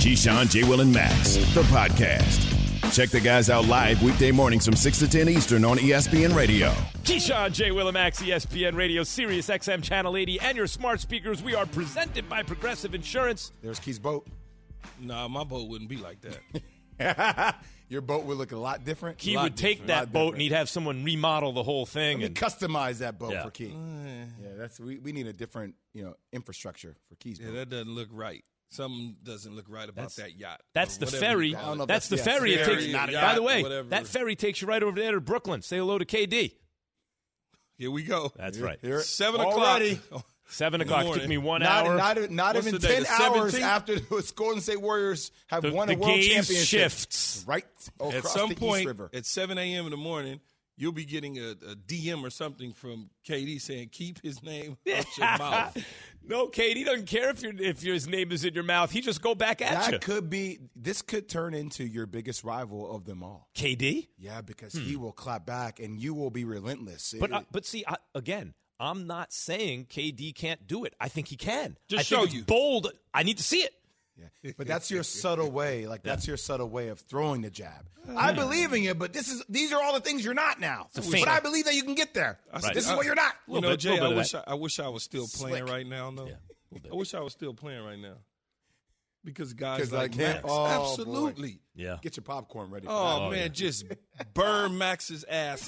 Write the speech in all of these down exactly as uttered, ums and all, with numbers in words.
Keyshawn, J. Will, and Max, the podcast. Check the guys out live weekday mornings from six to ten Eastern on E S P N Radio. Keyshawn, J. Will, and Max, E S P N Radio, Sirius X M Channel eighty, and your smart speakers. We are presented by Progressive Insurance. There's Key's boat. Nah, my boat wouldn't be like that. Your boat would look a lot different. Key lot would take different. that boat and he'd have someone remodel the whole thing. Let and me customize that boat Yeah. for Key. Yeah, that's we, we need a different you know infrastructure for Key's Yeah, boat. that doesn't look right. Something doesn't look right about That's- that yacht. That's or the whatever ferry. you call I don't know it. if That's the that's- yeah, ferry. It ferry, takes. not a By yacht, the way, whatever. that ferry takes you right over there to Brooklyn. Say hello to K D. Here we go. That's right. Here- Seven already. o'clock. Seven in the o'clock took morning. me one Not, hour. not, not What's even the day, ten the hours seventeenth? after the Golden State Warriors have The- won the a world gaze championship. shifts. Right At across some the point, East River. at seven a.m. in the morning, you'll be getting a, a D M or something from K D saying, keep his name out your mouth. No, K D doesn't care if your if your, his name is in your mouth. He just go back at That you. could be. This could turn into your biggest rival of them all. K D. Yeah, because he will clap back and you will be relentless. But It- uh, but see, I, again, I'm not saying K D can't do it. I think he can. Just I think show it's you. bold. I need to see it. Yeah. But that's your subtle way. Like that's your subtle way of throwing the jab. I believe in you, but this is these are all the things you're not now. a But feint. I believe that you can get there. Right. This is what you're not. You Little know, bit, Jay, little I bit of wish I, that. I wish I was still playing Slick. right now, though. Yeah, little bit. I wish I was still playing right now. Because guys 'Cause like I can't- Max, oh, boy. absolutely. Yeah. Get your popcorn ready. For Oh, that. man, yeah. just burn Max's ass.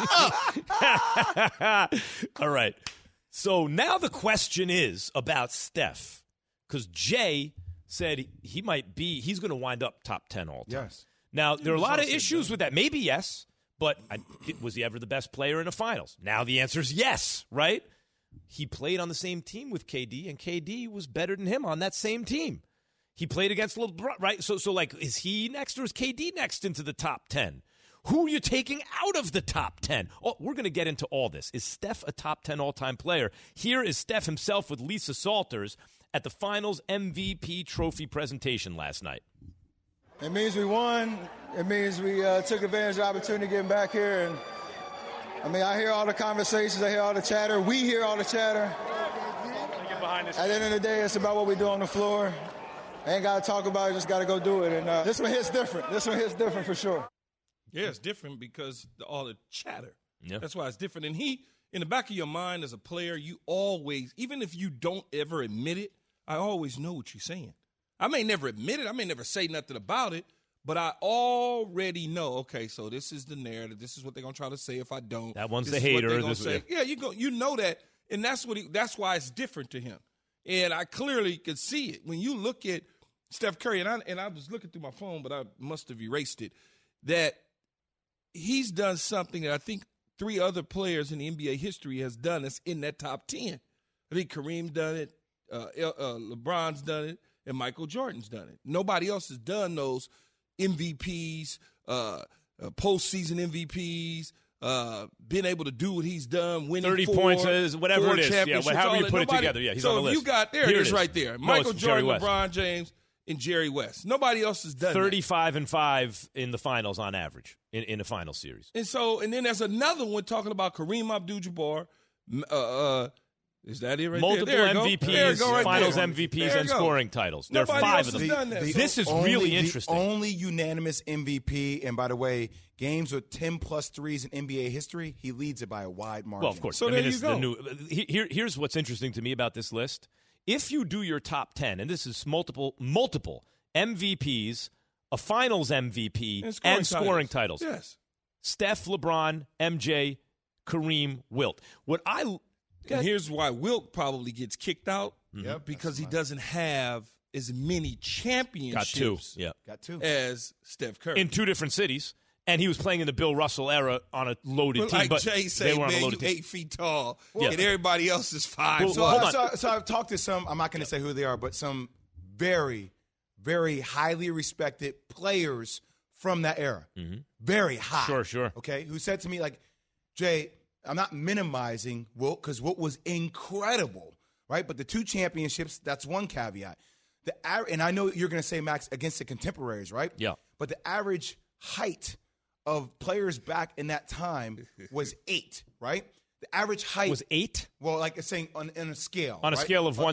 All right. So now the question is about Steph, because Jay said he might be, he's going to wind up top ten all time. Yes. Now, there are a lot of also issues done. with that. Maybe yes, but I, was he ever the best player in the finals? Now the answer is yes, right? He played on the same team with K D, and K D was better than him on that same team. He played against LeBron, right? So, so like, is he next or is K D next into the top ten? Who are you taking out of the top ten? Oh, we're going to get into all this. Is Steph a top ten all-time player? Here is Steph himself with Lisa Salters at the Finals M V P trophy presentation last night. It means we won. It means we uh, took advantage of the opportunity getting back here. And I mean, I hear all the conversations. I hear all the chatter. We hear all the chatter. At the end of the day, it's about what we do on the floor. I ain't got to talk about it. Just got to go do it. And uh, this one hits different. This one hits different for sure. Yeah, it's different because the, all the chatter. Yeah. That's why it's different. And he, in the back of your mind as a player, you always, even if you don't ever admit it, I always know what you're saying. I may never admit it. I may never say nothing about it, but I already know, okay, so this is the narrative. This is what they're going to try to say if I don't. That one's This the is what hater. they're gonna This- say. Yeah, you go. You know that, and that's what. He, that's why it's different to him. And I clearly could see it when you look at Steph Curry. And I and I was looking through my phone, but I must have erased it. That he's done something that I think three other players in the N B A history has done that's in that top ten. I think Kareem's done it, uh, uh, LeBron's done it, and Michael Jordan's done it. Nobody else has done those M V Ps, uh, uh, postseason M V Ps, uh, been able to do what he's done, winning thirty four, points, uh, whatever four it is. Yeah, championships, however all you that. put it Nobody- together. Yeah, he's so on the if list. you got there, Here it it is is. right there. No, Michael it's Jerry Jordan, West. LeBron James, and Jerry West. Nobody else has done that. thirty-five and five in the finals on average in, in a final series. And so, and then there's another one talking about Kareem Abdul-Jabbar. m- Uh, uh, is that it right Multiple there? There you go. M V There you Ps, go right finals there. M V Ps, There you and go. scoring titles. There are Nobody five else of has them. done that. This is only- really the interesting. only unanimous M V P, and by the way, games with ten plus threes in N B A history, he leads it by a wide margin. Well, of course. So I mean, there it's you the go. new. he- Here, here's what's interesting to me about this list. If you do your top ten, and this is multiple, multiple M V Ps, a Finals M V P, And and scoring scoring, titles. titles. Yes. Steph, LeBron, M J, Kareem, Wilt. What I And here's why Wilt probably gets kicked out. Yep, because that's he smart. doesn't have as many got championships two, yeah, Got two. as Steph Curry. in two different cities, and he was playing in the Bill Russell era on a loaded But team. like but Jay they said, were on a man, you loaded team. eight feet tall, Yeah. and everybody else is five. Well, So, hold I- on. so, so I've talked to some, I'm not going to say who they are, but some very, very highly respected players from that era. Very high. Sure, sure. Okay, who said to me, like, Jay, I'm not minimizing Wilt because Wilt was incredible, right? But the two championships, that's one caveat. The a- And I know you're going to say, Max, against the contemporaries, right? Yeah. But the average height of players back in that time was eight, right? The average height Was eight well, like it's saying on, on a scale. on a right? scale of one to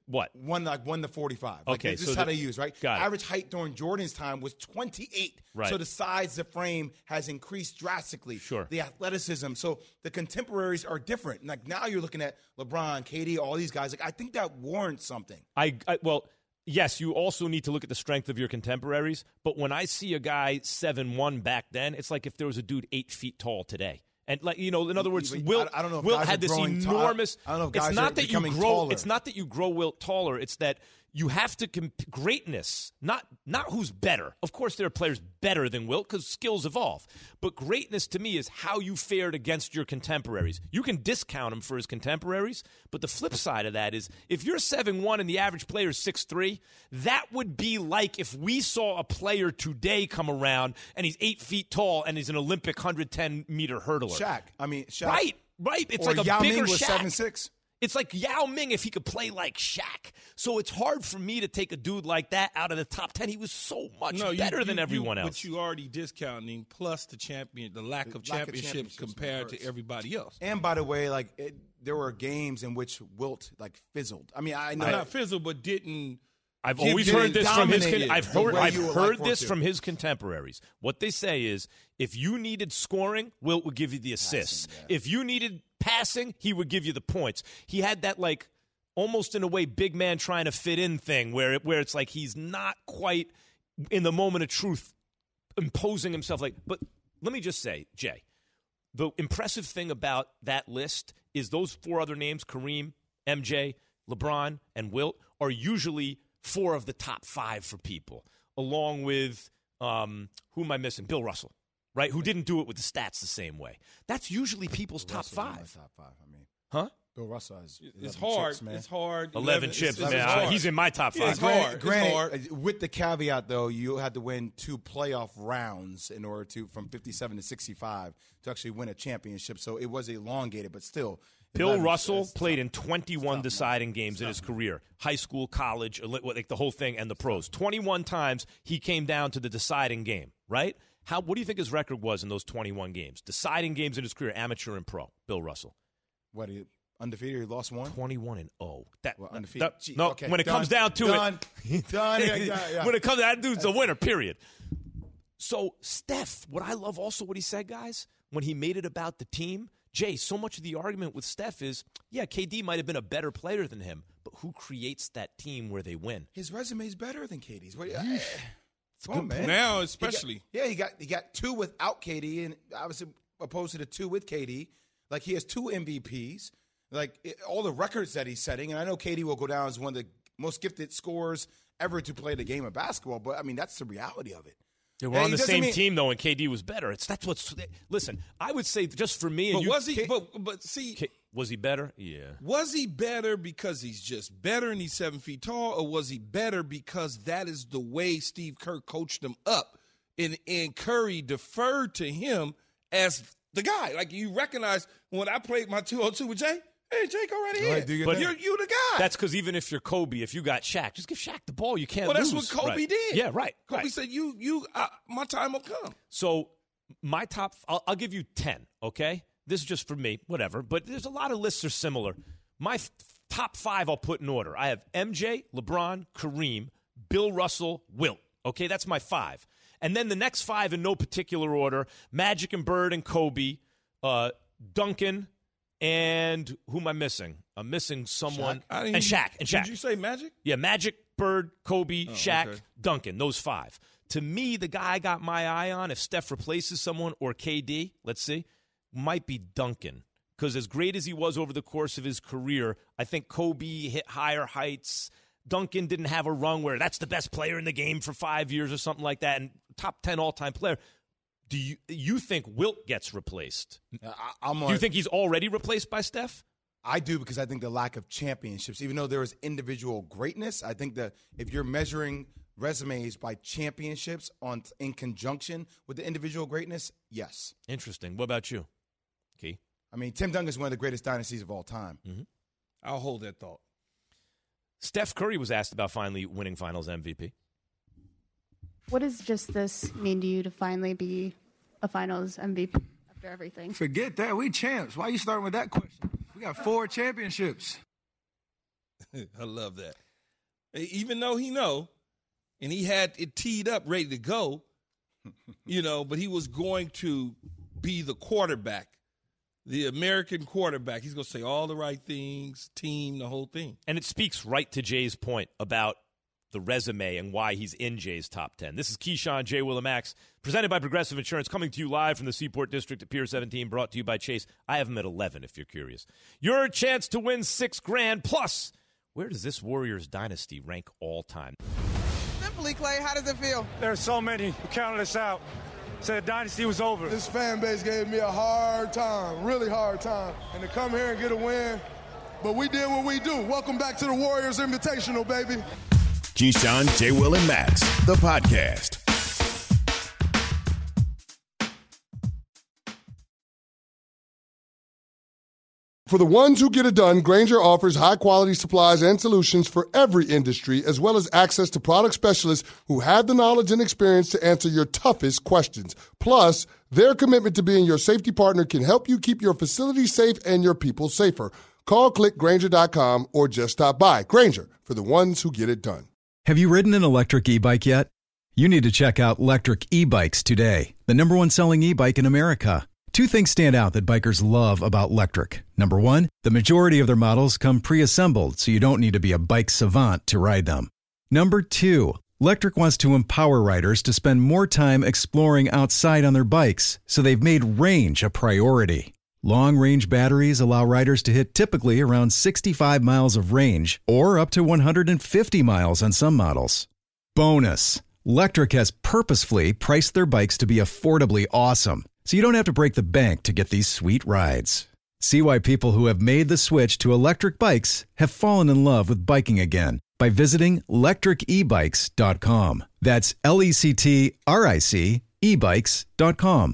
What? One like one to forty-five. Like, Okay, this so is how the- they use, right? got it. Average height during Jordan's time was twenty-eight. Right. So the size, the frame has increased drastically. Sure. The athleticism. So the contemporaries are different. Like now you're looking at LeBron, K D, all these guys. Like I think that warrants something. I, I well, yes, you also need to look at the strength of your contemporaries. But when I see a guy seven one back then, it's like if there was a dude eight feet tall today. And like you know, in other words, But Wilt, I- I don't know if Wilt guys had are this growing tall- enormous. I don't know if it's guys not are that you becoming grow. taller. It's not that you grow Wilt taller. It's that you have to comp- greatness, not not who's better. Of course, there are players better than Wilt because skills evolve. But greatness to me is how you fared against your contemporaries. You can discount him for his contemporaries, but the flip side of that is if you're seven one and the average player is six three, that would be like if we saw a player today come around and he's eight feet tall and he's an Olympic one hundred ten meter hurdler. Shaq. I mean, Shaq. Right, right. It's or like a Yao bigger Ming was Shaq. seven six. It's like Yao Ming if he could play like Shaq. So it's hard for me to take a dude like that out of the top ten. He was so much No, you- better you- than you- everyone else. But you already discounting plus the champion, the lack of The lack of championships championships compared to hurts. everybody else. And by the way, like it, there were games in which Wilt like fizzled. I mean, I know. Not fizzle, but didn't. I've He always didn't heard this from his. dominate Con- it I've the heard. way I've you would heard like for this it to. from his contemporaries. What they say is, if you needed scoring, Wilt would give you the assists. Passing, yeah. If you needed passing, he would give you the points. He had that like almost in a way big man trying to fit in thing where it, where it's like he's not quite in the moment of truth imposing himself like. But let me just say, Jay, the impressive thing about that list is those four other names, Kareem, M J, LeBron, and Wilt, are usually four of the top five for people, along with, um, who am I missing? Bill Russell, right? Who didn't do it with the stats the same way. That's usually people's top Russell's in my five. Top five. I mean, Huh? Bill Russell has. It's eleven hard. chips, man. It's hard. eleven chips, it's- man. it's hard. He's in my top Yeah, five. it's hard. It's Granted, hard. uh, with the caveat though, you had to win two playoff rounds in order to from fifty-seven to sixty-five to actually win a championship. So it was elongated, but still. Bill eleven Russell it's played tough. in twenty-one tough, deciding games in his career. High school, college, eli- like the whole thing, and the pros. twenty-one times he came down to the deciding game, right? How? What do you think his record was in those twenty-one games? Deciding games in his career, amateur and pro, Bill Russell. What he undefeated? He lost one. twenty-one and oh. That, Well, undefeated. that- Gee, no, okay, when it done, comes down to done, it. done. Yeah, yeah, yeah. When it comes, that dude's a winner, period. So, Steph, what I love also what he said, guys, when he made it about the team, Jay, so much of the argument with Steph is, yeah, K D might have been a better player than him, but who creates that team where they win? His resume is better than K D's. What, I, come on, man. Now, He got- especially. yeah, he got he got two without K D, and obviously opposed to the two with K D. Like he has two M V Ps. Like it, all the records that he's setting, and I know K D will go down as one of the most gifted scorers ever to play the game of basketball. But I mean, that's the reality of it. They were Yeah, on he the doesn't same mean- team, though, and K D was better. It's That's what's – listen, I would say just for me – and But you, was he? K- But but see, K- was he better? Yeah. was he better because he's just better and he's seven feet tall, or was he better because that is the way Steve Kerr coached him up, and and Curry deferred to him as the guy? Like you recognize when I played my two oh two with Jay. Hey, Jay, go right ahead. ahead, do your But thing. you're you the guy. That's because even if you're Kobe, if you got Shaq, just give Shaq the ball. You can't well, that's lose. what Kobe Right. did. Yeah, right. Kobe right. said, "You, you, uh, my time will come." So my top, I'll, I'll give you ten, okay? This is just for me, whatever. But there's a lot of lists are similar. My f- top five I'll put in order. I have M J, LeBron, Kareem, Bill Russell, Wilt. Okay, that's my five. And then the next five in no particular order, Magic and Bird and Kobe, uh, Duncan, and who am I missing? I'm missing someone. I didn't And even- Shaq. And Shaq. Did you say Magic? Yeah, Magic, Bird, Kobe, Shaq, okay. Duncan, those five. To me, the guy I got my eye on, if Steph replaces someone or K D, let's see, might be Duncan. Because as great as he was over the course of his career, I think Kobe hit higher heights. Duncan didn't have a run where that's the best player in the game for five years or something like that, and top ten all-time player. Do you you think Wilt gets replaced? I, I'm Do on, you think he's already replaced by Steph? I do because I think the lack of championships, even though there is individual greatness, I think that if you're measuring resumes by championships on in conjunction with the individual greatness, yes. Interesting. What about you, Key? I mean, Tim Duncan is one of the greatest dynasties of all time. Mm-hmm. I'll hold that thought. Steph Curry was asked about finally winning Finals M V P. What does just this mean to you to finally be a Finals M V P after everything? Forget that. We champs. Why are you starting with that question? We got four championships. I love that. Even though he know, and he had it teed up, ready to go, you know, but he was going to be the quarterback, the American quarterback. He's going to say all the right things, team, the whole thing. And it speaks right to Jay's point about the resume and why he's in Jay's top ten. This is Keyshawn, J. Will and Max, presented by Progressive Insurance, coming to you live from the Seaport District at Pier seventeen, brought to you by Chase. I have them at eleven if you're curious. Your chance to win six grand plus. Where does this Warriors dynasty rank all time? Simply, Clay, how does it feel? There are so many who counted us out. Said the dynasty was over. This fan base gave me a hard time, really hard time. And to come here and get a win, but we did what we do. Welcome back to the Warriors Invitational, baby. Keyshawn, J. Will, and Max, the podcast. For the ones who get it done, Grainger offers high-quality supplies and solutions for every industry, as well as access to product specialists who have the knowledge and experience to answer your toughest questions. Plus, their commitment to being your safety partner can help you keep your facility safe and your people safer. Call, click Grainger dot com, or just stop by. Grainger, for the ones who get it done. Have you ridden an electric e-bike yet? You need to check out Electric E-Bikes today, the number one selling e-bike in America. Two things stand out that bikers love about Electric. Number one, the majority of their models come pre-assembled, so you don't need to be a bike savant to ride them. Number two, Electric wants to empower riders to spend more time exploring outside on their bikes, so they've made range a priority. Long-range batteries allow riders to hit typically around sixty-five miles of range, or up to one hundred fifty miles on some models. Bonus, Electric has purposefully priced their bikes to be affordably awesome, so you don't have to break the bank to get these sweet rides. See why people who have made the switch to electric bikes have fallen in love with biking again by visiting electric e bikes dot com. That's L E C T R I C e bikes dot com.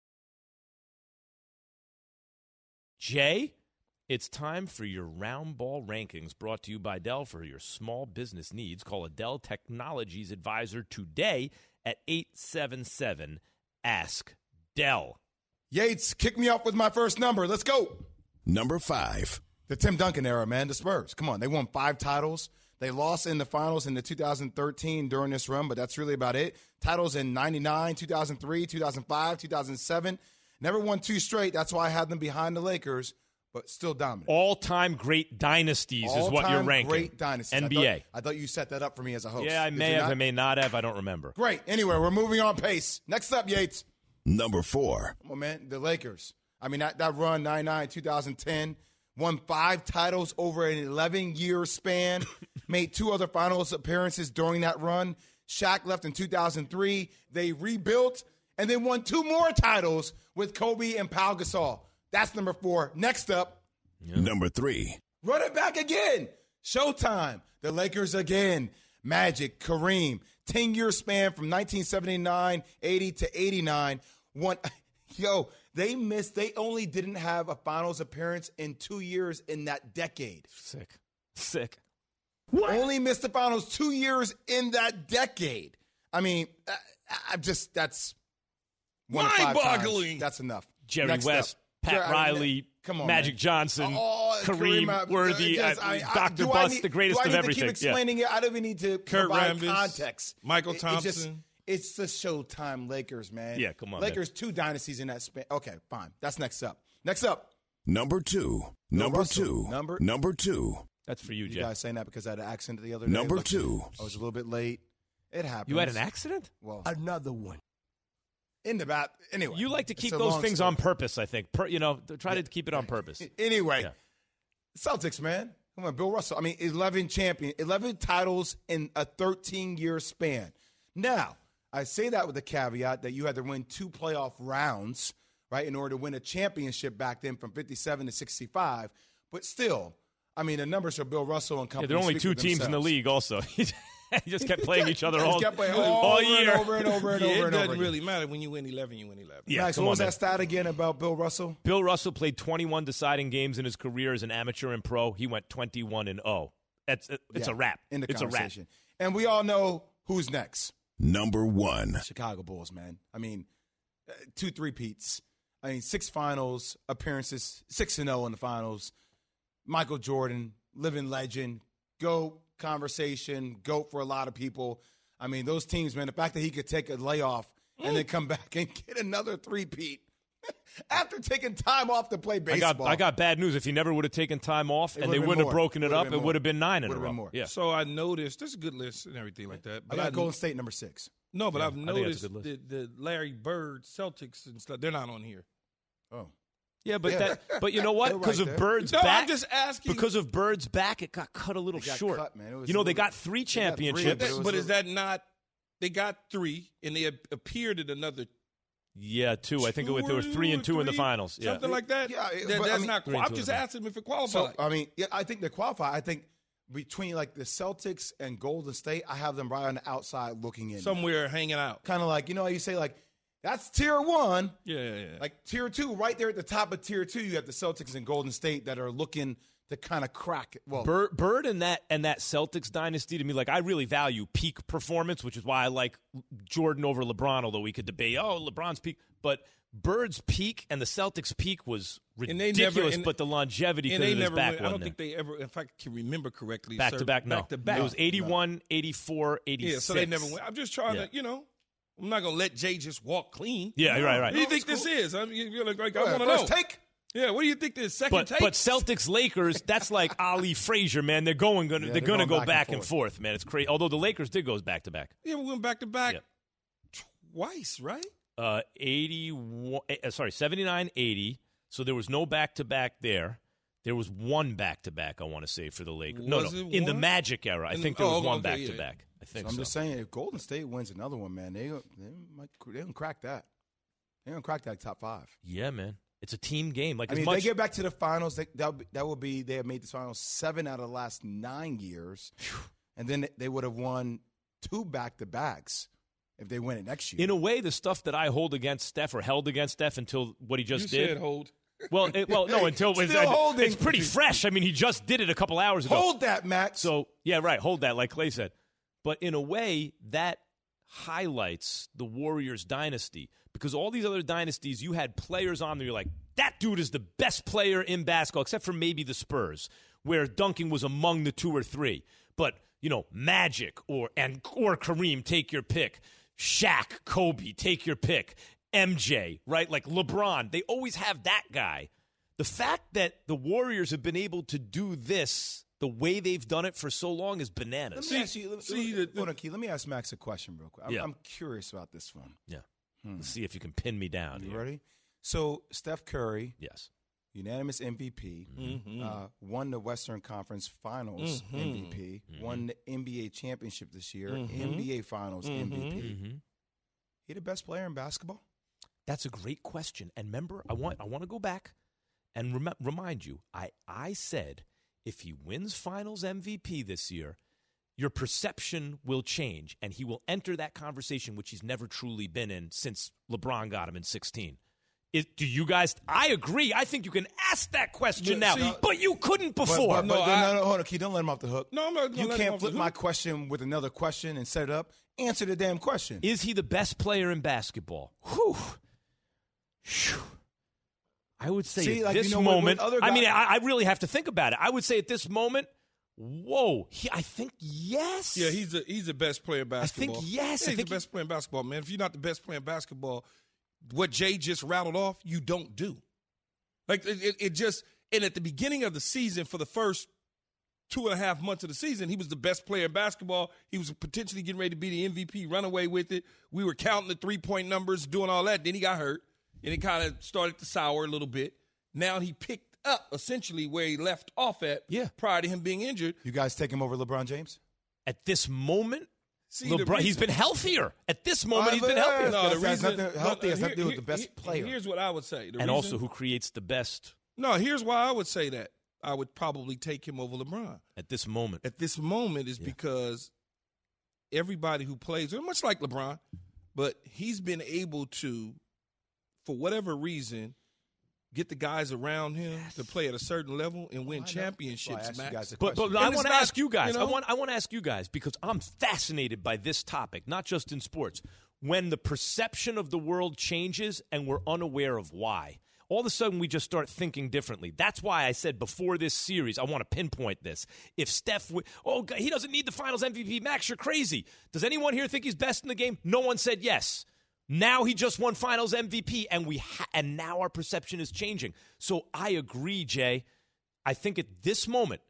Jay, it's time for your round ball rankings, brought to you by Dell for your small business needs. Call a Dell Technologies advisor today at eight seven seven ask Dell. Yates, kick me off with my first number. Let's go. Number five. The Tim Duncan era, man. The Spurs. Come on. They won five titles. They lost in the finals in the two thousand thirteen during this run, but that's really about it. Titles in ninety-nine, two thousand three, two thousand five, two thousand seven. Never won two straight. That's why I had them behind the Lakers, but still dominant. All-time great dynasties All-time is what you're ranking. Great dynasties. N B A. I thought, I thought you set that up for me as a host. Yeah, I Did may you have, not? I may not have. I don't remember. Great. Anyway, we're moving on pace. Next up, Yates. Number four. Come on, man. The Lakers. I mean, that, that run, ninety-nine, two thousand ten, won five titles over an eleven-year span, made two other finals appearances during that run. Shaq left in two thousand three. They rebuilt, and they won two more titles with Kobe and Pau Gasol. That's number four. Next up. Yeah. Number three. Run it back again. Showtime. The Lakers again. Magic, Kareem. ten-year span from nineteen seventy-nine, eighty to eighty-nine. One, yo, they missed. They only didn't have a finals appearance in two years in that decade. Sick. Sick. What? Only missed the finals two years in that decade. I mean, I, I just, that's one of five mind-boggling. times. That's enough. Jerry Next West, up. Pat Jerry, Riley, I mean, come on, Magic man. Johnson, Oh, Kareem, Kareem, Worthy, yes, uh, I- I- Doctor do I Bust, need- the greatest do I of need everything. To keep explaining yeah. it. I don't even need to Kurt provide Rambis, context. Michael It- it just- Thompson. It's the Showtime Lakers, man. Yeah, come on, Lakers, two dynasties in that span. Okay, fine. That's next up. Next up. Number two. Number Russell. two. Number- Number two. That's for you, You Jay. guys saying that because I had an accident the other day? Number Look, two. I was a little bit late. It happened. You had an accident? Well, Another one. in the bath. Anyway. You like to it's keep a those long things story. on purpose, I think. Per, you know, try to keep it on purpose. Anyway, Yeah. Celtics, man. Come on, Bill Russell. I mean, eleven champion, eleven titles in a thirteen-year span. Now, I say that with the caveat that you had to win two playoff rounds, right, in order to win a championship back then from fifty-seven to sixty-five. But still, I mean, the numbers for Bill Russell and Yeah, company. there are only speak two for teams in the themselves. league also. He just kept playing each other Just all, kept playing all over year. and over and over and Yeah, over it and doesn't over. really again. matter. When you win eleven, you win eleven. Yeah, Max, come what was on, man. that stat again about Bill Russell? Bill Russell played twenty-one deciding games in his career as an amateur and pro. He went twenty-one and oh. It's, it's Yeah, a wrap. In the it's a wrap. conversation. And we all know who's next. Number one. Chicago Bulls, man. I mean, uh, two three-peats. I mean, six finals appearances, six and oh in the finals. Michael Jordan, living legend, GOAT conversation, GOAT for a lot of people. I mean, those teams, man, the fact that he could take a layoff mm. and then come back and get another three-peat after taking time off to play baseball. I got, I got bad news. If he never would have taken time off it and they wouldn't more. have broken it would've up, it would have been nine in would've a row. More. Yeah. So I noticed, this is a good list and everything like that. But I got I, Golden State number six. No, but yeah, I've noticed the, the Larry Bird, Celtics and stuff, they're not on here. Oh. Yeah, but yeah. that, but you know what? Because right of there. Bird's no, back, I'm just asking. Because of Bird's back, it got cut a little short. Cut, man. It was you know, little, they got three championships. Got three, but, but is that not? They got three, and they appeared at another. Yeah, two. I think it was, there were three and two three, in the finals. Yeah. Something like that. Yeah, that, but, that's I mean, not. I'm just asking if it qualifies. So, I mean, yeah, I think they qualify. I think between like the Celtics and Golden State, I have them right on the outside looking in. Somewhere hanging out. Kind of like, you know how you say, like, that's tier one. Yeah, yeah, yeah. Like tier two, right there at the top of tier two, you have the Celtics and Golden State that are looking to kind of crack it. Well, Bird, Bird and that and that Celtics dynasty, to me, like I really value peak performance, which is why I like Jordan over LeBron, although we could debate, oh, LeBron's peak. But Bird's peak and the Celtics' peak was ridiculous, never, and, but the longevity because of his never, back I one don't there. think they ever, if I can remember correctly. Back sir, to back, no. Back to back. It was eighty-one, no. eighty-four, eighty-six. Yeah, so they never went. I'm just trying yeah. to, you know. I'm not going to let Jay just walk clean. Yeah, right, right. What do you no, think cool. this is? I mean, you're like, like, I yeah, want to know. Take. Yeah, what do you think this second but, take? But Celtics Lakers, that's like Ali Frazier, man. They're going, gonna, yeah, they're, they're going to go back, back and, and forth. man. It's crazy. Although the Lakers did go back to back. Yeah, we went back to back yeah. twice, right? Uh, eighty-one. Uh, sorry, seventy-nine, eighty. So there was no back to back there. There was one back to back. I want to say for the Lakers. Was no, no, it in one? the Magic era, I in think the, there was oh, one okay, back yeah, to yeah. back. I think So I'm so. just saying, if Golden State wins another one, man, they they might they don't crack that. They don't crack that top five. Yeah, man. It's a team game. Like I as mean, much, if they get back to the finals, they, that would, that would be they have made the finals seven out of the last nine years, and then they would have won two back to backs if they win it next year. in a way, the stuff that I hold against Steph or held against Steph until what he just you did. said hold. Well, it, well, no, until Still it's, holding. it's pretty fresh. I mean, he just did it a couple hours ago. Hold that, Max. So, yeah, right. Hold that, like Clay said. But in a way, that highlights the Warriors dynasty because all these other dynasties, you had players on there. You're like, that dude is the best player in basketball, except for maybe the Spurs, where Duncan was among the two or three. But, you know, Magic or and or Kareem, take your pick. Shaq, Kobe, take your pick. M J, right? Like LeBron. They always have that guy. The fact that the Warriors have been able to do this the way they've done it for so long is bananas. Let me ask you, let, see, let, the, hold on, Key, let me ask Max a question real quick. I'm, Yeah. I'm curious about this one. Yeah. Hmm. Let's see if you can pin me down. You here. ready? So Steph Curry, Yes. unanimous M V P, Mm-hmm. uh, won the Western Conference Finals Mm-hmm. M V P, Mm-hmm. won the N B A championship this year, Mm-hmm. N B A Finals Mm-hmm. M V P. Mm-hmm. He the best player in basketball? That's a great question. And remember, I want I want to go back and rem- remind you. I I said if he wins Finals M V P this year, your perception will change, and he will enter that conversation, which he's never truly been in since LeBron got him in sixteen. It, do you guys? I agree. I think you can ask that question But now, see- but you couldn't before. But, but, No, but, I- no, no, hold on, Key, don't let him off the hook. No, I'm not gonna You let him can't off the flip my hook. question with another question and set it up. Answer the damn question. Is he the best player in basketball? Whew. Phew. I would say See, at like, this you know, when- moment, when other I mean, guys- I, I really have to think about it. I would say at this moment, whoa, he, I think yes. Yeah, he's a, he's the best player in basketball. think yes, Yeah, I he's think the best player in basketball, man. If you're not the best player in basketball, what Jay just rattled off, you don't do. Like it, it, it just, and at the beginning of the season, for the first two and a half months of the season, he was the best player in basketball. He was potentially getting ready to be the M V P, run away with it. We were counting the three-point numbers, doing all that. Then he got hurt, and it kind of started to sour a little bit. Now he picked up essentially where he left off at Yeah. prior to him being injured. You guys take him over LeBron James? At this moment, See, the LeBron, he's reason- been healthier. At this moment, Uh, he's been but, uh, healthier. No, the the reason- reason, nothing- healthy has here- nothing to do with the here- best player. Here's what I would say. The And reason- also, who creates the best No, here's why I would say that. I would probably take him over LeBron. at this moment? At this moment is Yeah. because everybody who plays, much like LeBron, but he's been able to, for whatever reason, get the guys around him to play at a certain level and win I know. championships, That's why I asked you Max. guys a But, but question. I And it's want to not- ask you guys. you know? I want I want to ask you guys because I'm fascinated by this topic, not just in sports. When the perception of the world changes and we're unaware of why. all of a sudden we just start thinking differently. That's why I said before this series, I want to pinpoint this. If Steph, w- oh, God, he doesn't need the Finals M V P. Max, you're crazy. Does anyone here think he's best in the game? No one said yes. Now he just won Finals M V P, and we ha- and now our perception is changing. So I agree, Jay. I think at this moment,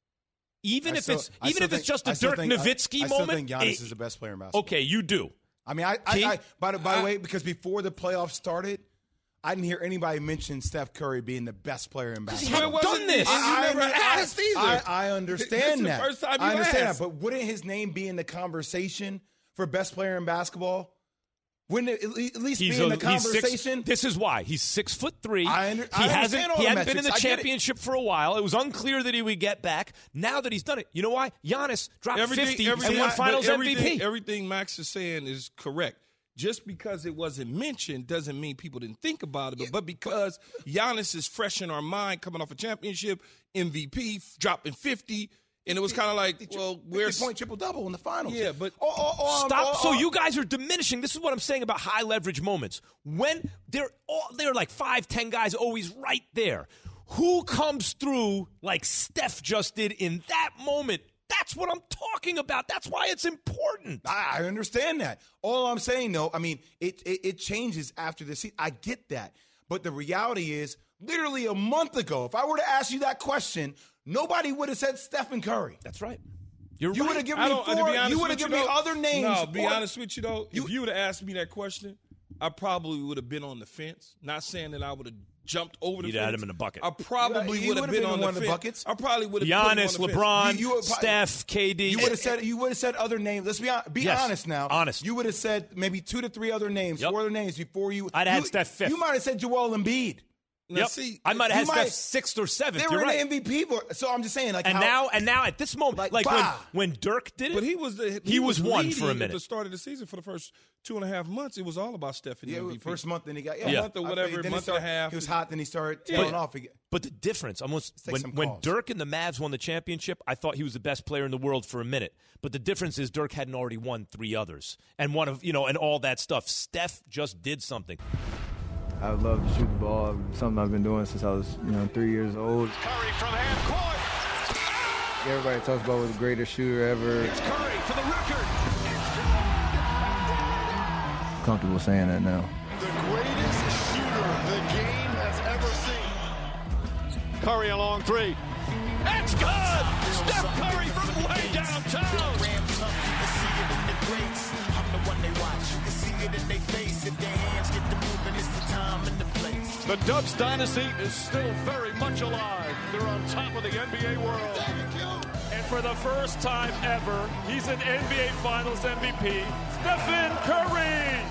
even I if still, it's even if think, it's just a I still Dirk think, Nowitzki I, I still moment, think Giannis it, is the best player in basketball. Okay, you do. I mean, I, I, I by the by the way, because before the playoffs started, I didn't hear anybody mention Steph Curry being the best player in basketball. He hadn't done this. I, I, I, never asked either. I, I understand this that. Is the first time you I understand asked. that, but wouldn't his name be in the conversation for best player in basketball? Wouldn't it at least He's be in a, the conversation? Six, this is why he's six foot three. I under, he I hasn't. all He the hadn't been in metrics. the I get it. championship for a while. It was unclear that he would get back. Now that he's done it, you know why? Giannis dropped everything, fifty everything, and won I- Finals but M V everything, P. Everything Max is saying is correct. Just because it wasn't mentioned doesn't mean people didn't think about it. But, but because Giannis is fresh in our mind, coming off a championship, M V P, dropping fifty, and it was kind of like, well, where's point triple double in the finals? Yeah, but oh, oh, oh, Stop. oh, So oh. you guys are diminishing. This is what I'm saying about high leverage moments. When they're all, they're like five, ten guys always right there. Who comes through like Steph just did in that moment? That's what I'm talking about. That's why it's important. I, I understand that. All I'm saying, though, I mean, it, it it changes after the season. I get that. But the reality is, literally a month ago, if I were to ask you that question, nobody would have said Stephen Curry. That's right. You're you right. would have given I me don't, to four. be honest You would have with given you, me though- other names. No, be or- honest with you, though, You- if you would have asked me that question, I probably would have been on the fence. Not saying that I would have jumped over the You'd fence. had him in the bucket. I probably Yeah, he would have would've been, been in on one the of the fence. buckets. I probably would have put him Giannis, on the fence. LeBron, You- you would- Steph, K D. You would have said you would have said other names. Let's be honest. Be Yes, honest now. honest. You would have said maybe two to three other names, Yep. four other names before you. I'd had you, Steph fifth. You might have said Joel Embiid. Now, Yep. see, I might have had you Steph might- sixth or seventh. They You're were right. in the M V P. For, so I'm just saying, like, and how, now, and now at this moment, like, Like, when, bah. when Dirk did it, But he was the He was one for a leading minute. At the start of the season for the first two and a half months, it was all about Steph and yeah, M V P. first month, then he got yeah, A Yeah. month or I whatever, think- then he month started- and a half. He was hot, then he started Yeah. tailing off again. But the difference, almost take when, some when calls. Dirk and the Mavs won the championship, I thought he was the best player in the world for a minute. But the difference is Dirk hadn't already won three others, and one of you know, and all that stuff. Steph just did something. I would love to shoot the ball. Something I've been doing since I was, you know, three years old. Curry from half court. Everybody talks about was the greatest shooter ever. It's Curry for the record. I'm comfortable saying that now. The greatest shooter the game has ever seen. Curry a long three. It's good! Steph Curry from way downtown. The Dubs dynasty is still very much alive. They're on top of the N B A world. And for the first time ever, he's an N B A Finals M V P, Stephen Curry.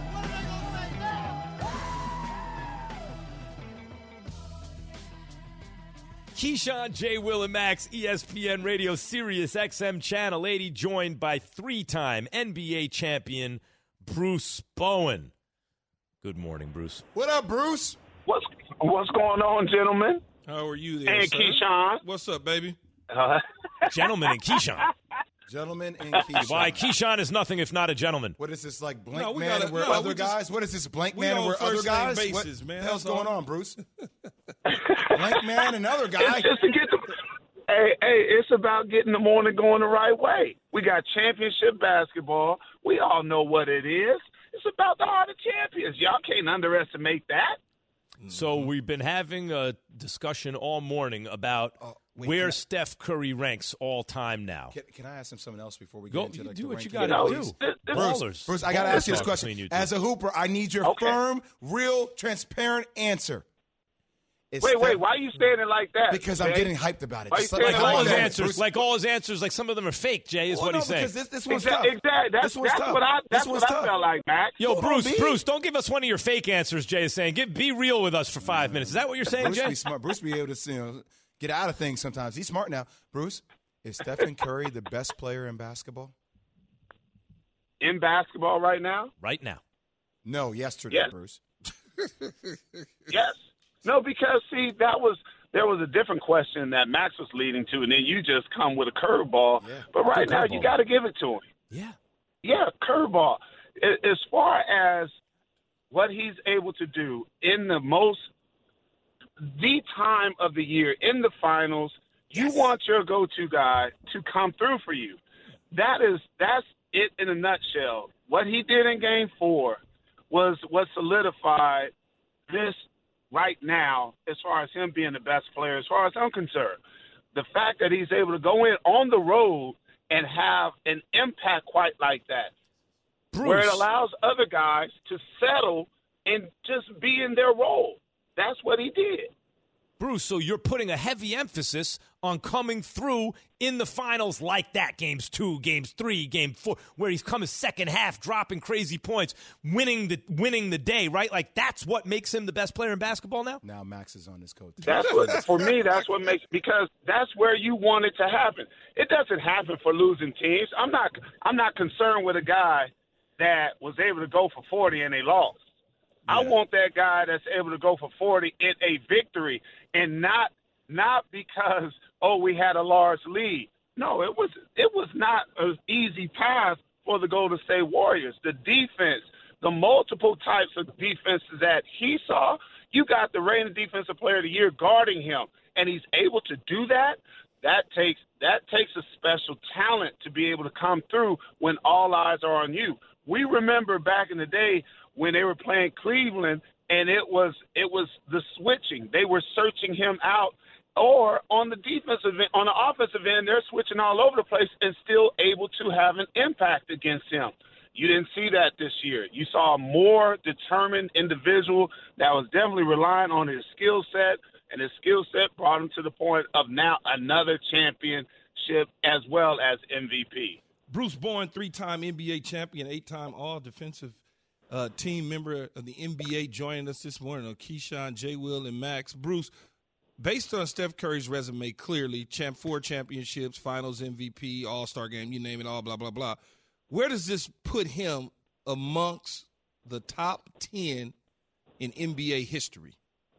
Keyshawn, J. Will, and Max, E S P N Radio, Sirius X M Channel eighty, joined by three-time N B A champion Bruce Bowen. Good morning, Bruce. What up, Bruce? What's what's going on, gentlemen? How are you there, Hey, sir? Keyshawn. What's up, baby? Uh, Gentleman and Keyshawn. Gentleman and Keyshawn. Why, Keyshawn is nothing if not a gentleman. What is this, like blank No, we man gotta- and we're no, other we just- guys? What is this, blank we man and on we're other first name guys? basis, what man. the hell's That's all. going on, Bruce? Blank man and other guy. It's just to get the. Hey, hey, it's about getting the morning going the right way. We got championship basketball. We all know what it is. It's about the heart of champions. Y'all can't underestimate that. So we've been having a discussion all morning about Oh, wait, where can I- Steph Curry ranks all time now. Can, can I ask him something else before we Go- get into you like, do the what you ranking? gotta You know, do. this- this- Bruce, Ballers. Bruce, I got to ask you this Ballers question. between you two. As a hooper, I need your Okay. firm, real, transparent answer. Is Wait, wait, Steph- why are you saying it like that? Because I'm Jay? getting hyped about it. Why Just you like, saying Like it all like his that, answers, Bruce. like all his answers, like some of them are fake. Jay is Well, what no, he's saying. because this, this one's Exactly. tough. exactly. That's, this one's that's tough. what I. That's this one's what tough. I felt like, Max. Yo, Hold on, Bruce, B. Bruce, don't give us one of your fake answers. Jay is saying, Get, be real with us for five minutes. Is that what you're saying, Bruce Jay? be smart. Bruce be able to you know, get out of things sometimes. He's smart now. Bruce, is Stephen Curry the best player in basketball? In basketball right now? Right now. No, yesterday, Yes. Bruce. Yes. No, because see, that was there was a different question that Max was leading to, and then you just come with a curveball. Yeah. But right Good now, curveball. you got to give it to him. Yeah. Yeah, curveball. A- As far as what he's able to do in the most the time of the year in the finals. You want your go-to guy to come through for you. That is that's it in a nutshell. What he did in Game Four was what solidified this right now as far as him being the best player, as far as I'm concerned. The fact that he's able to go in on the road and have an impact quite like that, Bruce. where it allows other guys to settle and just be in their role. That's what he did. Bruce, so you're putting a heavy emphasis on coming through in the finals like that. Games two, games three, game four, where he's coming second half, dropping crazy points, winning the winning the day, right? Like that's what makes him the best player in basketball now? Now Max is on his coat. That's what, for me, that's what makes, because that's where you want it to happen. It doesn't happen for losing teams. I'm not, I'm not concerned with a guy that was able to go for forty and they lost. I want that guy that's able to go for forty in a victory, and not not because, oh, we had a large lead. No, it was it was not an easy path for the Golden State Warriors. The defense, the multiple types of defenses that he saw, you got the reigning defensive player of the year guarding him, and he's able to do that. That takes that takes a special talent to be able to come through when all eyes are on you. We remember back in the day when they were playing Cleveland, and it was it was the switching. They were searching him out, or on the defensive end, on the offensive end, they're switching all over the place and still able to have an impact against him. You didn't see that this year. You saw a more determined individual that was definitely relying on his skill set, and his skill set brought him to the point of now another championship as well as M V P. Bruce Bowen, three-time N B A champion, eight-time all-defensive Uh, team member of the N B A, joining us this morning on Keyshawn, J. Will, and Max. Bruce, based on Steph Curry's resume, clearly, champ four championships, finals M V P, all-star game, you name it, all blah, blah, blah. Where does this put him amongst the top ten in N B A history?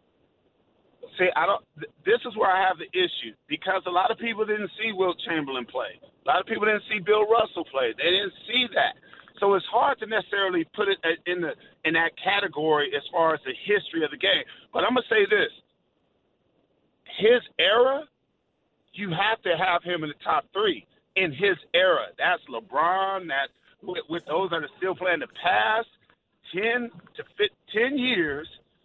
See, I don't. Th- this is where I have the issue, because a lot of people didn't see Wilt Chamberlain play. A lot of people didn't see Bill Russell play. They didn't see that. So it's hard to necessarily put it in the in that category as far as the history of the game. But I'm going to say this. His era, you have to have him in the top three in his era. That's LeBron. That's with, with those that are still playing the past ten to fit, ten years,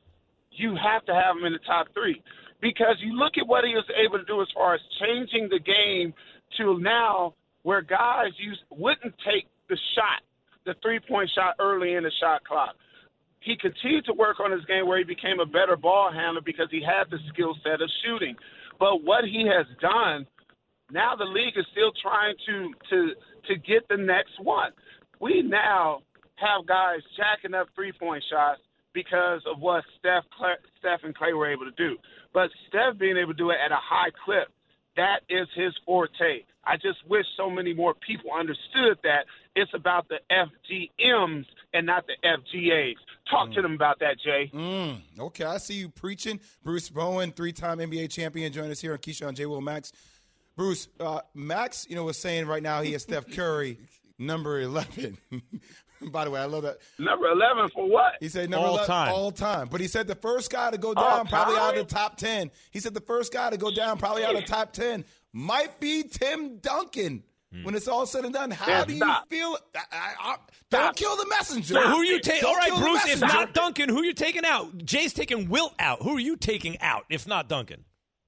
you have to have him in the top three. Because you look at what he was able to do as far as changing the game to now where guys use, wouldn't take the shot, the three-point shot early in the shot clock. He continued to work on his game where he became a better ball handler because he had the skill set of shooting. But what he has done, now the league is still trying to to to get the next one. We now have guys jacking up three-point shots because of what Steph, Steph and Clay were able to do. But Steph being able to do it at a high clip, that is his forte. I just wish so many more people understood that it's about the F G Ms and not the F G As. Talk mm. to them about that, Jay. Mm. Okay, I see you preaching. Bruce Bowen, three-time N B A champion, join us here on Keyshawn, J. Will, Max. Bruce, uh, Max, you know, was saying right now he has Steph Curry, number eleven. By the way, I love that. Number eleven for what? He said number all eleven time. all time. But he said the first guy to go All down probably time? out of the top ten. He said the first guy to go down probably out of the top ten might be Tim Duncan. Hmm. When it's all said and done, how yeah, do stop. you feel? I, I, I, don't kill the messenger. So who are you taking? All right, kill the Bruce, if messenger. not Duncan, who are you taking out? Jay's taking Wilt out. Who are you taking out if not Duncan?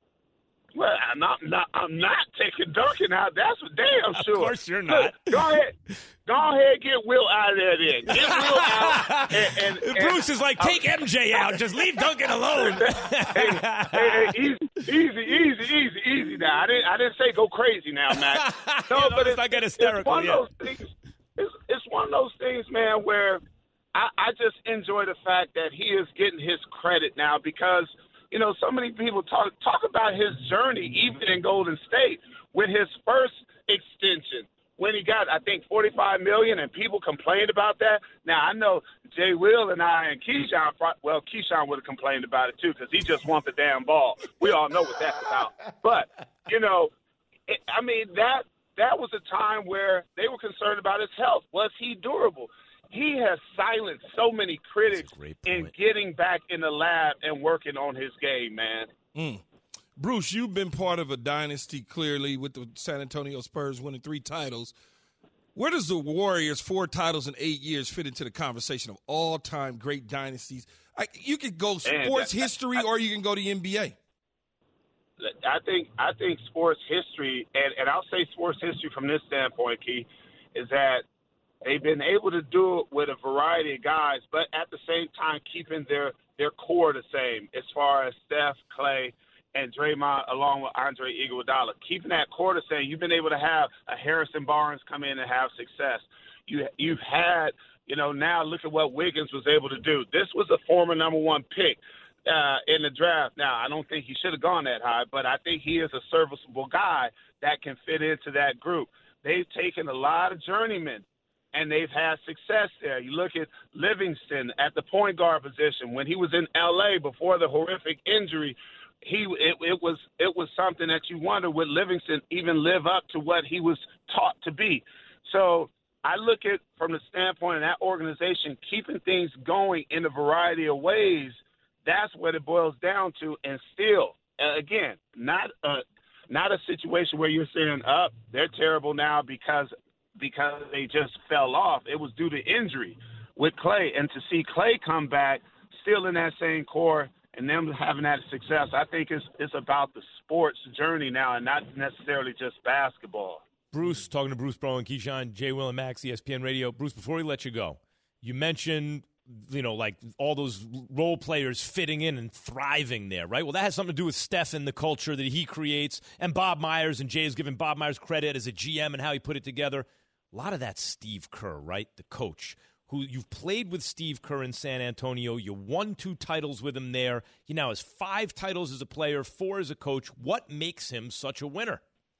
Well, I'm not, not, I'm not taking Duncan out. That's for damn sure. Of course you're not. Look, go ahead. Go ahead and get Wilt out of there then. Get Wilt out. And, and, and, Bruce is like, take M J out. Just leave Duncan alone. hey, hey, hey, easy, easy, easy, easy, easy now. I didn't, I didn't say go crazy now, Max. No, you know, but it's it's, not get it's hysterical one yet. of those things. It's, it's one of those things, man, where I, I just enjoy the fact that he is getting his credit now because – you know, so many people talk talk about his journey, even in Golden State, with his first extension when he got, I think, forty-five million dollars, and people complained about that. Now, I know Jay Will and I and Keyshawn, well, Keyshawn would have complained about it, too, because he just wants the damn ball. We all know what that's about. But, you know, it, I mean, that that was a time where they were concerned about his health. Was he durable? he has silenced so many critics in getting back in the lab and working on his game, man. Mm. Bruce, you've been part of a dynasty, clearly, with the San Antonio Spurs winning three titles. Where does the Warriors' four titles in eight years fit into the conversation of all-time great dynasties? I, you could go sports that, history, I, or you can go to the N B A. I think I think sports history, and, and I'll say sports history from this standpoint, Key, is that they've been able to do it with a variety of guys, but at the same time keeping their, their core the same as far as Steph, Clay, and Draymond, along with Andre Iguodala. Keeping that core the same, you've been able to have a Harrison Barnes come in and have success. You, you've had, you know, now look at what Wiggins was able to do. This was a former number one pick uh, in the draft. Now, I don't think he should have gone that high, but I think he is a serviceable guy that can fit into that group. They've taken a lot of journeymen, and they've had success there. You look at Livingston at the point guard position. When he was in L A before the horrific injury, he it, it was it was something that you wonder, would Livingston even live up to what he was taught to be? So I look at from the standpoint of that organization keeping things going in a variety of ways. That's what it boils down to. And still, uh, again, not a not a situation where you're saying, "Up, oh, they're terrible now because because they just fell off." It was due to injury with Clay, and to see Clay come back still in that same core and them having that success, I think it's, it's about the sports journey now and not necessarily just basketball. Bruce, talking to Bruce Bowen, Keyshawn, J. Will, and Max, E S P N Radio. Bruce, before we let you go, you mentioned, you know, like all those role players fitting in and thriving there, right? Well, that has something to do with Steph and the culture that he creates, and Bob Myers, and Jay has given Bob Myers credit as a G M and how he put it together. A lot of that's Steve Kerr, right, the coach, who you've played with Steve Kerr in San Antonio. You won two titles with him there. He now has five titles as a player, four as a coach. What makes him such a winner?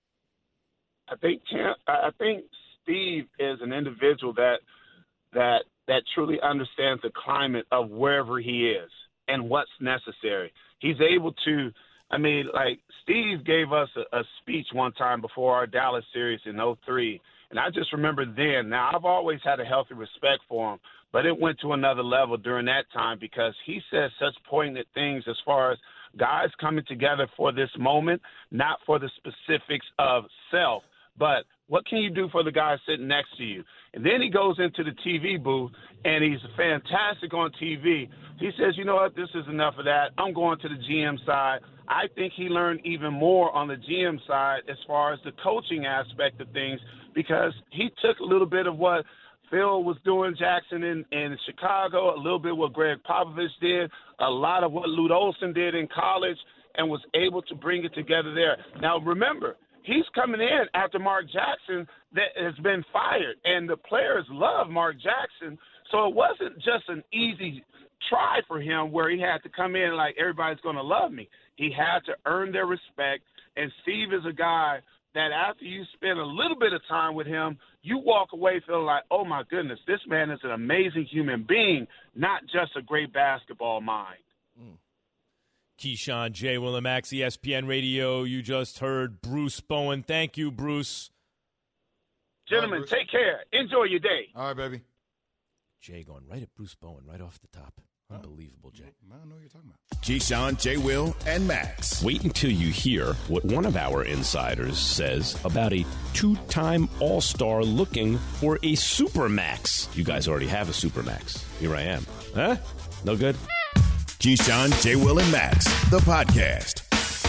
I think I think Steve is an individual that that that truly understands the climate of wherever he is and what's necessary. He's able to, I mean, like Steve gave us a, a speech one time before our Dallas series in oh three. And I just remember then, now I've always had a healthy respect for him, but it went to another level during that time because he said such poignant things as far as guys coming together for this moment, not for the specifics of self, but what can you do for the guy sitting next to you? And then he goes into the T V booth, and he's fantastic on T V. He says, you know what, this is enough of that. I'm going to the G M side. I think he learned even more on the G M side as far as the coaching aspect of things because he took a little bit of what Phil was doing, Jackson in, in Chicago, a little bit what Greg Popovich did, a lot of what Lute Olson did in college, and was able to bring it together there. Now, remember, he's coming in after Mark Jackson that has been fired, and the players love Mark Jackson. So it wasn't just an easy try for him where he had to come in like everybody's going to love me. He had to earn their respect, and Steve is a guy that after you spend a little bit of time with him, you walk away feeling like, oh, my goodness, this man is an amazing human being, not just a great basketball mind. Mm. Keyshawn, J. Will, and Max, E S P N Radio. You just heard Bruce Bowen. Thank you, Bruce. Gentlemen, right, take care. Enjoy your day. All right, baby. Jay going right at Bruce Bowen, right off the top. Unbelievable, Jay. I don't know what you're talking about. Keyshawn, J. Will, and Max. Wait until you hear what one of our insiders says about a two-time All-Star looking for a Supermax. You guys already have a Supermax. Here I am. Huh? No good? Keyshawn, J. Will, and Max, the podcast.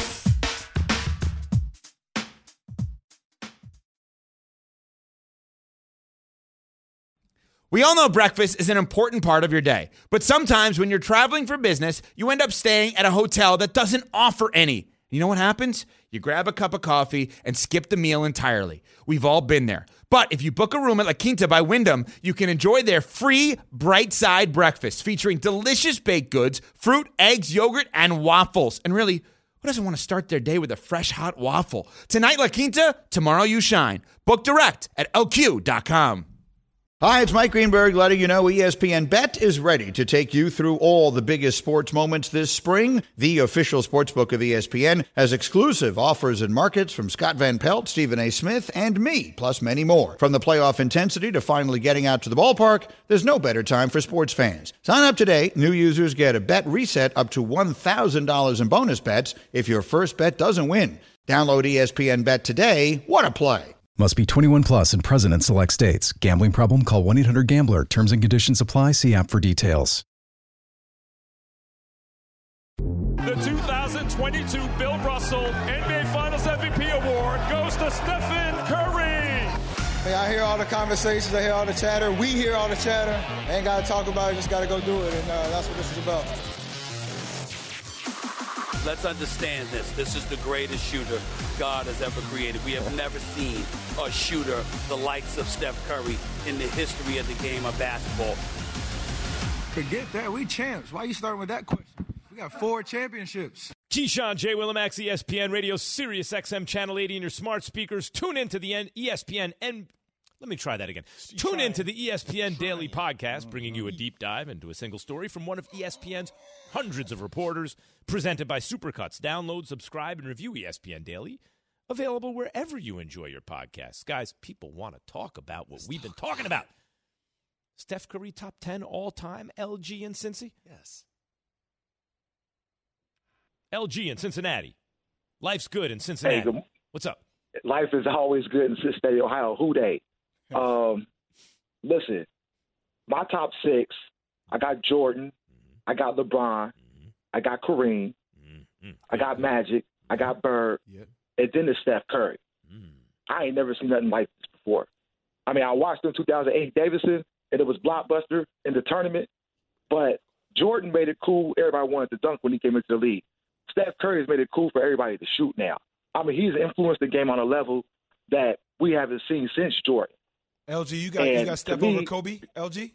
We all know breakfast is an important part of your day, but sometimes when you're traveling for business, you end up staying at a hotel that doesn't offer any. You know what happens? You grab a cup of coffee and skip the meal entirely. We've all been there. But if you book a room at La Quinta by Wyndham, you can enjoy their free Bright Side breakfast featuring delicious baked goods, fruit, eggs, yogurt, and waffles. And really, who doesn't want to start their day with a fresh, hot waffle? Tonight, La Quinta, tomorrow you shine. Book direct at L Q dot com. Hi, it's Mike Greenberg letting you know E S P N Bet is ready to take you through all the biggest sports moments this spring. The official sportsbook of E S P N has exclusive offers and markets from Scott Van Pelt, Stephen A. Smith, and me, plus many more. From the playoff intensity to finally getting out to the ballpark, there's no better time for sports fans. Sign up today. New users get a bet reset up to one thousand dollars in bonus bets if your first bet doesn't win. Download E S P N Bet today. What a play. Must be twenty-one plus and present in select states. Gambling problem? Call one eight hundred gambler. Terms and conditions apply. See app for details. The two thousand twenty-two Bill Russell N B A Finals M V P award goes to Stephen Curry. Hey, I hear all the conversations. I hear all the chatter. We hear all the chatter. Ain't got to talk about it. Just got to go do it. And uh, that's what this is about. Let's understand this. This is the greatest shooter God has ever created. We have never seen a shooter the likes of Steph Curry in the history of the game of basketball. Forget that. We champs. Why are you starting with that question? We got four championships. Keyshawn, J. Willimax, E S P N Radio, Sirius X M Channel eighty in your smart speakers. Tune into the E S P N and let me try that again. Tune into the E S P N Daily Podcast, bringing you a deep dive into a single story from one of E S P N's hundreds of reporters, presented by Supercuts. Download, subscribe, and review E S P N Daily. Available wherever you enjoy your podcasts. Guys, people want to talk about what we've been talking about. Steph Curry, top ten all-time, L G in Cincy? Yes. L G in Cincinnati. Life's good in Cincinnati. Hey, good. What's up? Life is always good in Cincinnati, Ohio. Who they? Um, listen, my top six, I got Jordan, I got LeBron, I got Kareem, I got Magic, I got Bird, and then it's Steph Curry. I ain't never seen nothing like this before. I mean, I watched him in two thousand eight Davidson, and it was blockbuster in the tournament, but Jordan made it cool. Everybody wanted to dunk when he came into the league. Steph Curry has made it cool for everybody to shoot now. I mean, he's influenced the game on a level that we haven't seen since Jordan. L G, you got And you got Steph to me- over Kobe, L G?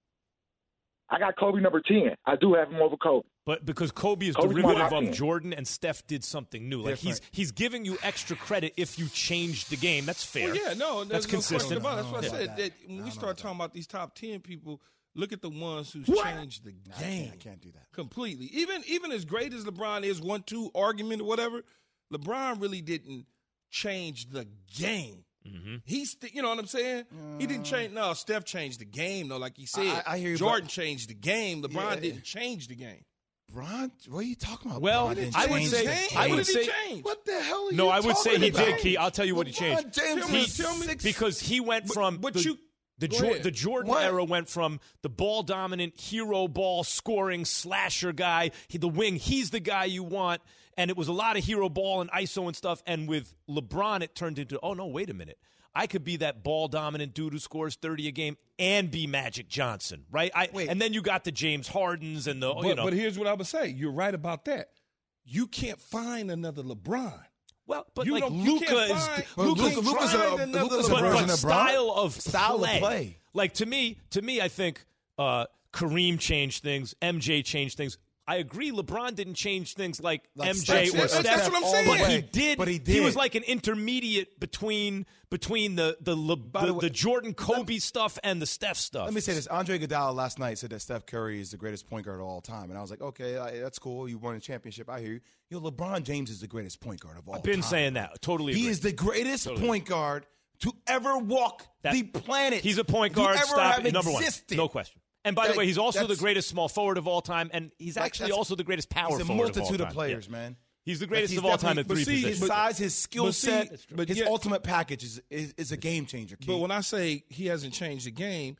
I got Kobe number ten. I do have him over Kobe. But because Kobe is Kobe's my derivative top of ten. Jordan and Steph did something new. Like he's Different. he's giving you extra credit if you change the game. That's fair. Well, yeah, no, that's there's no question consistent. about it. That's what Yeah. I said. That when we start talking about these top ten people, look at the ones who's changed the No, I game. can't, I can't do that. Completely. Even even as great as LeBron is, one two argument or whatever, LeBron really didn't change the game. Mm-hmm. He's, st- you know what I'm saying? he didn't change. No, Steph changed the game, though. Like he said, I- I hear you, Jordan but- changed the game. LeBron Yeah. didn't change the game. Bron, what are you talking about? Well, Bron didn't I would change say- the Hey, game. I what would did he say- change? What the hell are you No, I would say talking he about? did, Key. I'll tell you what he LeBron changed. James Tell me, was tell me. six- Because he went But- from but the, you- the, Go Jor- ahead. the Jordan What? era went from the ball dominant hero ball scoring slasher guy, he, the wing. He's the guy you want, and it was a lot of hero ball and I S O and stuff. And with LeBron, it turned into oh no, wait a minute. I could be that ball dominant dude who scores thirty a game and be Magic Johnson, right? I, Wait. And then you got the James Hardens and the But, you know. but here's what I would say. You're right about that. You can't find another LeBron. Well, but You like don't- you Luca can't is find- Well, Luka, Luka- Luka's a- find another Luka's a but, version but of Bron. style of Style of play. play. Like to me, to me, I think uh, Kareem changed things. M J changed things. I agree. LeBron didn't change things like, Like M J Steph or did. Steph. That's what I'm all saying. the But way. he did. But he He did. was like an intermediate between between the the Le, By the, the way, the Jordan Kobe stuff and the Steph stuff. Let me say this. Andre Iguodala last night said that Steph Curry is the greatest point guard of all time. And I was like, okay, I, that's cool. You won a championship. I hear you. Yo, LeBron James is the greatest point guard of all I've been time. saying that. Totally He agree. is the greatest Totally. point guard to ever walk That- the planet. He's a point to guard. ever Stop have it. Number existed. one. No question. And by the Like, way, he's also the that's- greatest small forward of all time, and he's Like, actually that's- also the greatest power He's a forward multitude of all of time. players, Yeah. man. He's the Like, greatest he's of all time definitely- in three but see, positions. His size, his skill but see- set, but his yet- ultimate package is, is is a game changer. Key. But when I say he hasn't changed the game,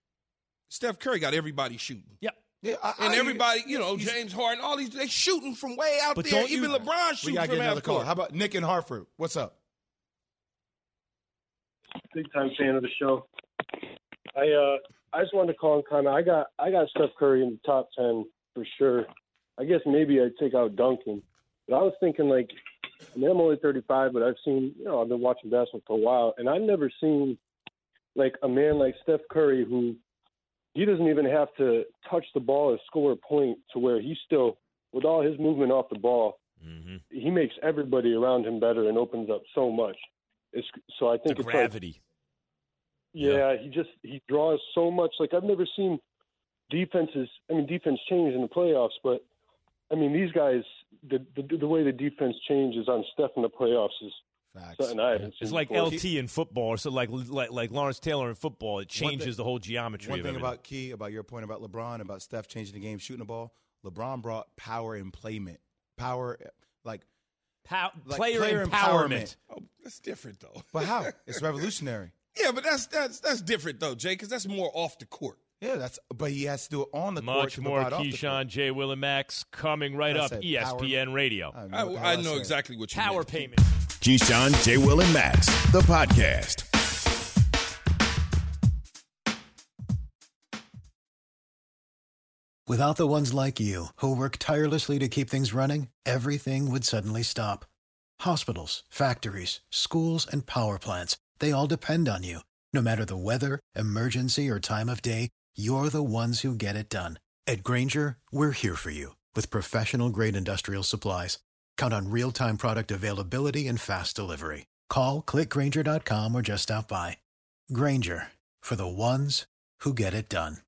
Steph Curry got everybody shooting. Yep. Yeah, I- And I- everybody, you know, he's- James Harden, all these, they shooting from way out But there. don't you- Even LeBron we shooting gotta from get another half call. court. How about Nick in Hartford? What's up? Big time fan of the show. I uh I just wanted to call and comment. I got I got Steph Curry in the top ten for sure. I guess maybe I'd take out Duncan. But I was thinking like I mean I'm only thirty-five, but I've seen you know, I've been watching basketball for a while and I've never seen like a man like Steph Curry who he doesn't even have to touch the ball or score a point to where he's still with all his movement off the ball, Mm-hmm. he makes everybody around him better and opens up so much. It's so I think The it's like gravity. Yeah, he just he draws so much. Like I've never seen defenses. I mean, defense change in the playoffs, but I mean these guys. The the, the way the defense changes on Steph in the playoffs is Facts. something I haven't seen. It's like before. L T in football, or so like like like Lawrence Taylor in football. It changes thing, the whole geometry. One of thing everything. about Key, about your point about LeBron, about Steph changing the game, shooting the ball. LeBron brought power and playment, power like. Pow- like player, player empowerment. empowerment. Oh, that's different though. But how? It's revolutionary. Yeah, but that's that's that's different though, Jay, because that's more off the court. Yeah, that's. But he has to do it on the court. Much to more provide off the Keyshawn, court. Jay, Will, and Max coming right I up. said E S P N power. Radio. I, I, what the I hell know said. exactly what you Power meant. payment. Keyshawn, J. Will, and Max, the podcast. Without the ones like you, who work tirelessly to keep things running, everything would suddenly stop. Hospitals, factories, schools, and power plants, they all depend on you. No matter the weather, emergency, or time of day, you're the ones who get it done. At Grainger, we're here for you with professional-grade industrial supplies. Count on real-time product availability and fast delivery. Call, click Grainger dot com, or just stop by. Grainger, for the ones who get it done.